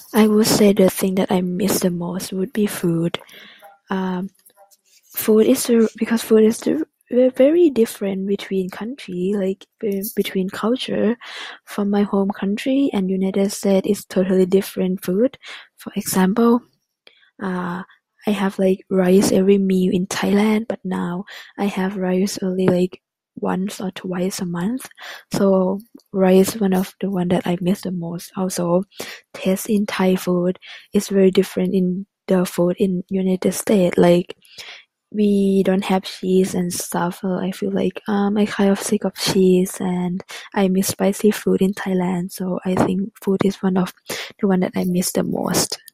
I would say the thing that I miss the most would be food. Um, because food is very different between country, like between culture. From my home country and United States is totally different food. For example, uh, I have like rice every meal in Thailand, but now I have rice only like once or twice a month. So rice is one of the one that I miss the most. Also, taste in Thai food is very different in the food in United States. Like we don't have cheese and stuff. So I feel like I kind of sick of cheese and I miss spicy food in Thailand. So I think food is one of the one that I miss the most.